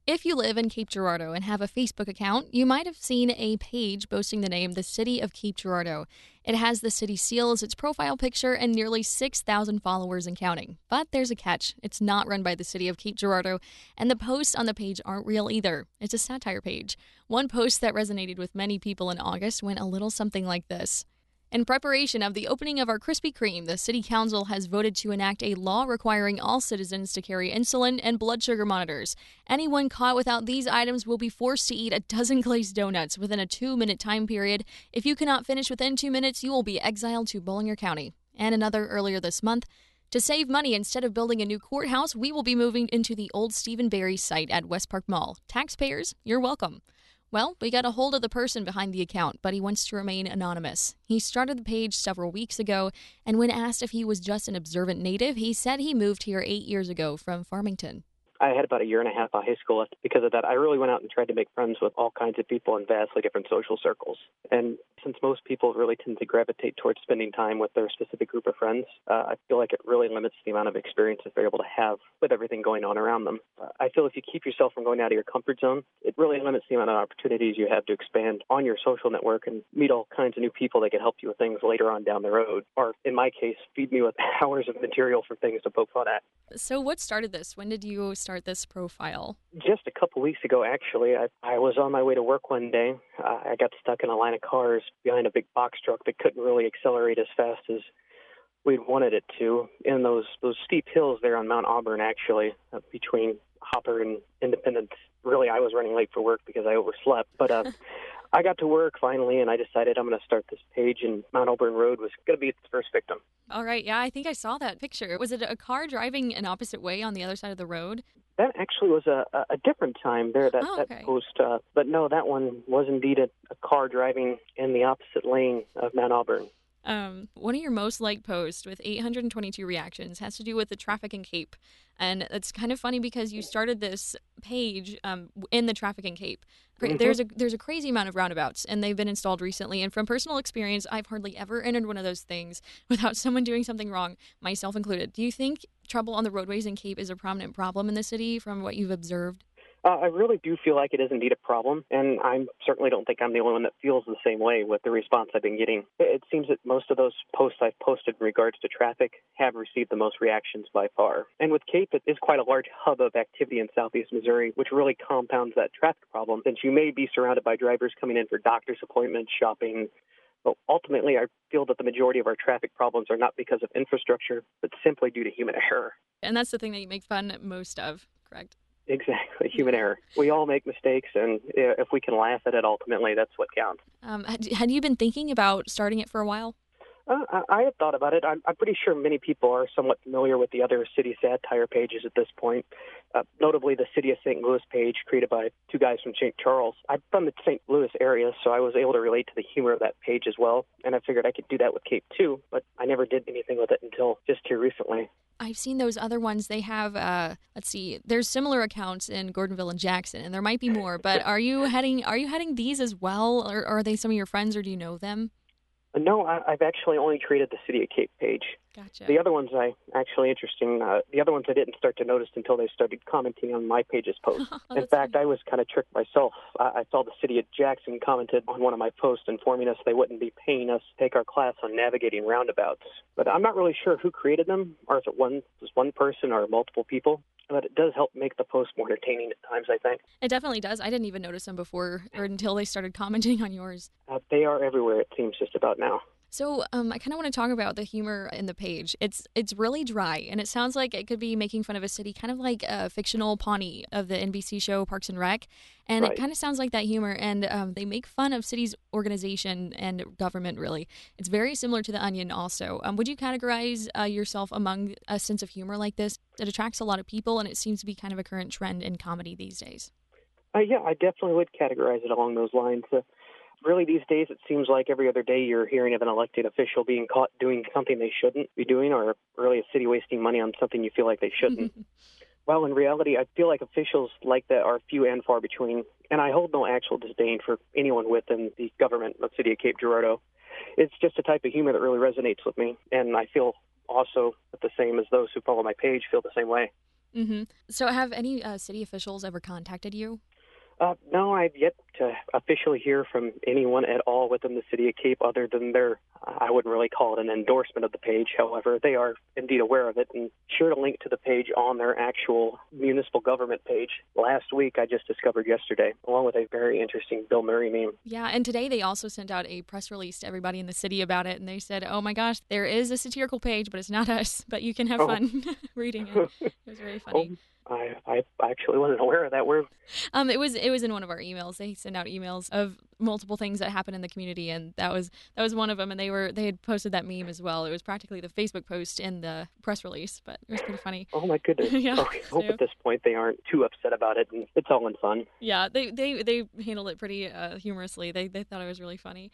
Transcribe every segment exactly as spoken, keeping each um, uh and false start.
If you live in Cape Girardeau and have a Facebook account, you might have seen a page boasting the name The City of Cape Girardeau. It has the city seal as its profile picture and nearly six thousand followers and counting. But there's a catch. It's not run by the City of Cape Girardeau, and the posts on the page aren't real either. It's a satire page. One post that resonated with many people in August went a little something like this. In preparation of the opening of our Krispy Kreme, the City Council has voted to enact a law requiring all citizens to carry insulin and blood sugar monitors. Anyone caught without these items will be forced to eat a dozen glazed donuts within a two-minute time period. If you cannot finish within two minutes, you will be exiled to Boullinger County. And another earlier this month. To save money, instead of building a new courthouse, we will be moving into the old Stephen Barry site at West Park Mall. Taxpayers, you're welcome. Well, we got a hold of the person behind the account, but he wants to remain anonymous. He started the page several weeks ago, and when asked if he was just an observant native, he said he moved here eight years ago from Farmington. I had about a year and a half of high school left. Because of that, I really went out and tried to make friends with all kinds of people in vastly different social circles. And since most people really tend to gravitate towards spending time with their specific group of friends, uh, I feel like it really limits the amount of experience that they're able to have with everything going on around them. Uh, I feel if you keep yourself from going out of your comfort zone, it really limits the amount of opportunities you have to expand on your social network and meet all kinds of new people that can help you with things later on down the road. Or, in my case, feed me with hours of material for things to poke fun at. So what started this? When did you start this profile? Just a couple weeks ago, actually. I, I was on my way to work one day. Uh, I got stuck in a line of cars behind a big box truck that couldn't really accelerate as fast as we'd wanted it to. In those those steep hills there on Mount Auburn, actually, uh, between Hopper and Independence. Really, I was running late for work because I overslept. But uh, I got to work finally, and I decided I'm going to start this page, and Mount Auburn Road was going to be its first victim. All right, yeah, I think I saw that picture. Was it a car driving an opposite way on the other side of the road? That actually was a, a different time there, that, oh, okay. that post. Uh, but no, that one was indeed a, a car driving in the opposite lane of Mount Auburn. Um, one of your most liked posts with eight hundred twenty-two reactions has to do with the traffic in Cape. And it's kind of funny because you started this page um, in the traffic in Cape. Mm-hmm. There's a there's a crazy amount of roundabouts, and they've been installed recently. And from personal experience, I've hardly ever entered one of those things without someone doing something wrong, myself included. Do you think trouble on the roadways in Cape is a prominent problem in the city from what you've observed? Uh, I really do feel like it is indeed a problem, and I certainly don't think I'm the only one that feels the same way with the response I've been getting. It seems that most of those posts I've posted in regards to traffic have received the most reactions by far. And with Cape, it is quite a large hub of activity in southeast Missouri, which really compounds that traffic problem, since you may be surrounded by drivers coming in for doctor's appointments, shopping. But ultimately, I feel that the majority of our traffic problems are not because of infrastructure, but simply due to human error. And that's the thing that you make fun most of, correct? Exactly, human error. We all make mistakes, and if we can laugh at it, ultimately, that's what counts. Um, had, had you been thinking about starting it for a while? Uh, I, I had thought about it. I'm, I'm pretty sure many people are somewhat familiar with the other city satire pages at this point, uh, notably the City of Saint Louis page created by two guys from Saint Charles. I'm from the Saint Louis area, so I was able to relate to the humor of that page as well, and I figured I could do that with Cape too, but I never did anything with it until just here recently. I've seen those other ones. They have, uh, let's see, there's similar accounts in Gordonville and Jackson, and there might be more. But are you heading are you heading these as well, or, or are they some of your friends, or do you know them? No, I, I've actually only created the City of Cape page. Gotcha. The other ones, I actually interesting. Uh, the other ones I didn't start to notice until they started commenting on my page's posts. oh, In fact, funny. I was kind of tricked myself. I, I saw the City of Jackson commented on one of my posts, informing us they wouldn't be paying us to take our class on navigating roundabouts. But I'm not really sure who created them, or if it one, was one person or multiple people. But it does help make the post more entertaining at times, I think. It definitely does. I didn't even notice them before or until they started commenting on yours. Uh, they are everywhere, it seems, just about now. So um, I kind of want to talk about the humor in the page. It's it's really dry, and it sounds like it could be making fun of a city, kind of like a fictional Pawnee of the N B C show Parks and Rec. And right. It kind of sounds like that humor, and um, they make fun of cities' organization and government, really. It's very similar to The Onion also. Um, would you categorize uh, yourself among a sense of humor like this? It attracts a lot of people, and it seems to be kind of a current trend in comedy these days. Uh, yeah, I definitely would categorize it along those lines. Uh, Really, these days, it seems like every other day you're hearing of an elected official being caught doing something they shouldn't be doing, or really a city wasting money on something you feel like they shouldn't. Well, in reality, I feel like officials like that are few and far between, and I hold no actual disdain for anyone within the government of the city of Cape Girardeau. It's just a type of humor that really resonates with me, and I feel also the same as those who follow my page feel the same way. Mm-hmm. So have any uh, city officials ever contacted you? Uh, no, I've yet to officially hear from anyone at all within the city of Cape other than their, I wouldn't really call it an endorsement of the page. However, they are indeed aware of it and sure to link to the page on their actual municipal government page. Last week, I just discovered yesterday, along with a very interesting Bill Murray meme. Yeah, and today they also sent out a press release to everybody in the city about it, and they said, oh my gosh, there is a satirical page, but it's not us, but you can have Oh. fun reading it. It was very funny. Oh. I, I actually wasn't aware of that. Where Um, it was it was in one of our emails. They send out emails of multiple things that happen in the community, and that was that was one of them. And they were they had posted that meme as well. It was practically the Facebook post in the press release, but it was pretty funny. Oh my goodness! Yeah, okay, I hope so, at this point they aren't too upset about it, and it's all in fun. Yeah, they they they handled it pretty uh, humorously. They they thought it was really funny.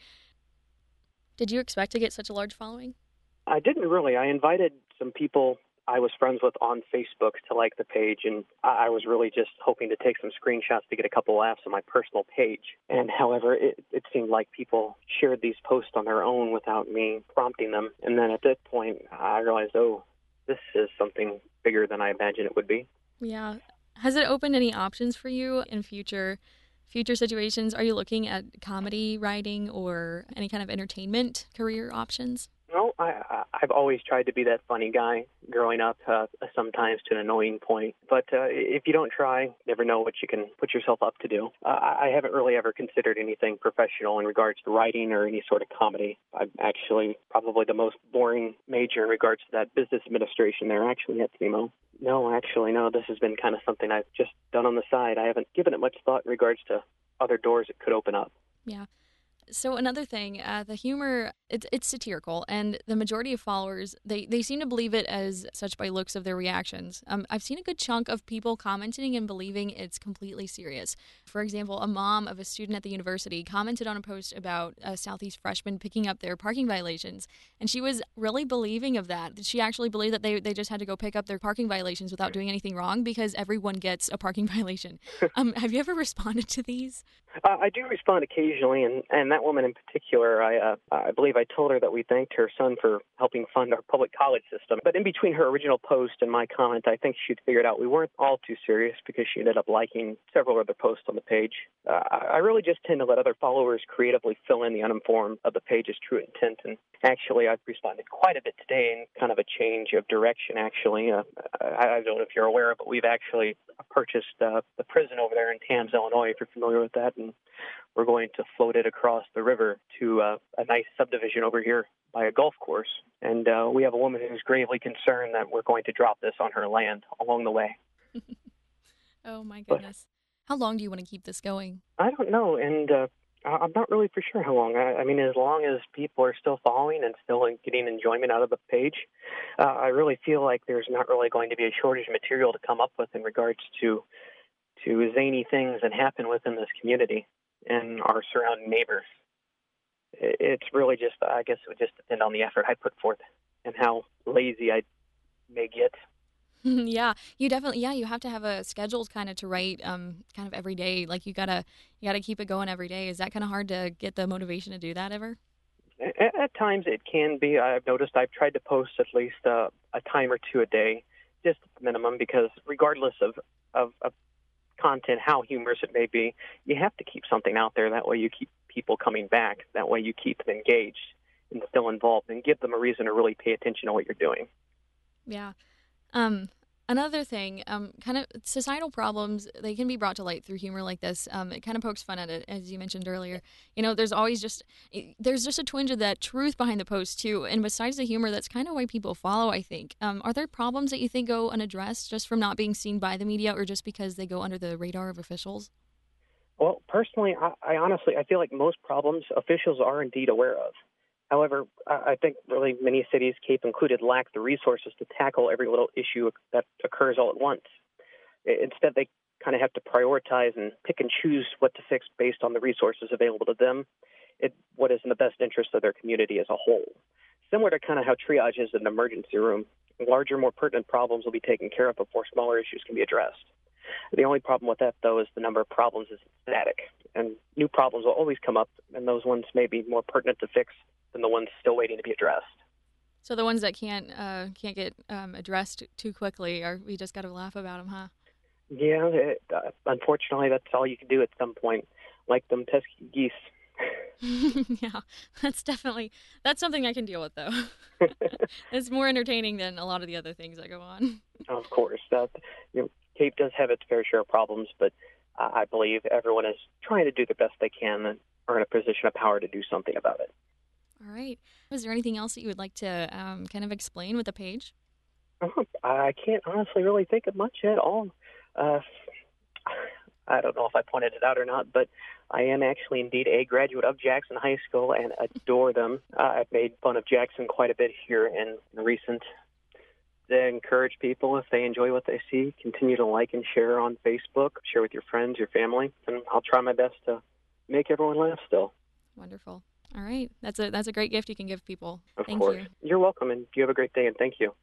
Did you expect to get such a large following? I didn't really. I invited some people I was friends with on Facebook to like the page, and I was really just hoping to take some screenshots to get a couple laughs on my personal page. And however, it, it seemed like people shared these posts on their own without me prompting them. And then at that point, I realized, oh, this is something bigger than I imagined it would be. Yeah. Has it opened any options for you in future future situations? Are you looking at comedy writing or any kind of entertainment career options? No, I, I, I've always tried to be that funny guy growing up, uh, sometimes to an annoying point. But uh, if you don't try, you never know what you can put yourself up to do. Uh, I I haven't really ever considered anything professional in regards to writing or any sort of comedy. I'm actually probably the most boring major in regards to that business administration there, actually, at S E M O. No, actually, no. This has been kind of something I've just done on the side. I haven't given it much thought in regards to other doors it could open up. Yeah. So another thing, uh, the humor, it's, it's satirical, and the majority of followers, they, they seem to believe it as such by looks of their reactions. Um, I've seen a good chunk of people commenting and believing it's completely serious. For example, a mom of a student at the university commented on a post about a Southeast freshman picking up their parking violations, and she was really believing of that. She actually believed that they, they just had to go pick up their parking violations without doing anything wrong because everyone gets a parking violation. Um, have you ever responded to these? Uh, I do respond occasionally, and, and that woman in particular, I uh, I believe I told her that we thanked her son for helping fund our public college system. But in between her original post and my comment, I think she'd figured out we weren't all too serious because she ended up liking several other posts on the page. Uh, I really just tend to let other followers creatively fill in the uninformed of the page's true intent. And actually, I've responded quite a bit today in kind of a change of direction, actually. Uh, I, I don't know if you're aware, but we've actually purchased uh, the prison over there in Tams, Illinois, if you're familiar with that. And we're going to float it across the river to uh, a nice subdivision over here by a golf course. And uh, we have a woman who's gravely concerned that we're going to drop this on her land along the way. Oh, my goodness. But how long do you want to keep this going? I don't know, and uh, I'm not really for sure how long. I, I mean, as long as people are still following and still getting enjoyment out of the page, uh, I really feel like there's not really going to be a shortage of material to come up with in regards to to zany things that happen within this community and our surrounding neighbors. It's really just, I guess it would just depend on the effort I put forth and how lazy I may get. Yeah, you definitely, yeah, you have to have a schedule kind of to write um, kind of every day. Like you gotta, you gotta keep it going every day. Is that kind of hard to get the motivation to do that ever? At, at times it can be. I've noticed I've tried to post at least uh, a time or two a day, just at the minimum, because regardless of, of, of content, how humorous it may be, you have to keep something out there. That way you keep people coming back. That way you keep them engaged and still involved and give them a reason to really pay attention to what you're doing. Yeah. Um, another thing, um, kind of societal problems, they can be brought to light through humor like this. Um, it kind of pokes fun at it, as you mentioned earlier. You know, there's always just, there's just a twinge of that truth behind the post, too. And besides the humor, that's kind of why people follow, I think. Um, are there problems that you think go unaddressed just from not being seen by the media or just because they go under the radar of officials? Well, personally, I, I honestly, I feel like most problems officials are indeed aware of. However, I think really many cities, Cape included, lack the resources to tackle every little issue that occurs all at once. Instead, they kind of have to prioritize and pick and choose what to fix based on the resources available to them, it, what is in the best interest of their community as a whole. Similar to kind of how triage is in an emergency room, larger, more pertinent problems will be taken care of before smaller issues can be addressed. The only problem with that, though, is the number of problems is static, and new problems will always come up, and those ones may be more pertinent to fix than the ones still waiting to be addressed. So the ones that can't uh, can't get um, addressed too quickly, are we just got to laugh about them, huh? Yeah, it, uh, unfortunately, that's all you can do at some point, like them pesky geese. Yeah, that's definitely that's something I can deal with though. It's more entertaining than a lot of the other things that go on. Of course, that you know, Cape does have its fair share of problems, but uh, I believe everyone is trying to do the best they can and are in a position of power to do something about it. All right. Is there anything else that you would like to um, kind of explain with the page? Uh, I can't honestly really think of much at all. Uh, I don't know if I pointed it out or not, but I am actually indeed a graduate of Jackson High School and adore them. Uh, I've made fun of Jackson quite a bit here in, in recent. To encourage people, if they enjoy what they see, continue to like and share on Facebook, share with your friends, your family, and I'll try my best to make everyone laugh still. Wonderful. All right. That's a that's a great gift you can give people. Of Thank course. you. You're welcome, and you have a great day, and thank you.